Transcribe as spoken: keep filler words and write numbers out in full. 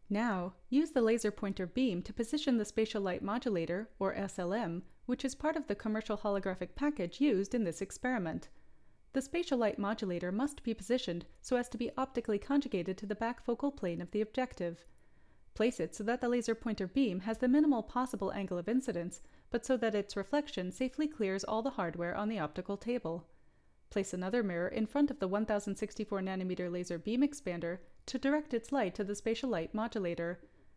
Now, use the laser pointer beam to position the spatial light modulator, or S L M, which is part of the commercial holographic package used in this experiment. The spatial light modulator must be positioned so as to be optically conjugated to the back focal plane of the objective. Place it so that the laser pointer beam has the minimal possible angle of incidence, but so that its reflection safely clears all the hardware on the optical table. Place another mirror in front of the one thousand sixty-four nanometer laser beam expander to direct its light to the spatial light modulator.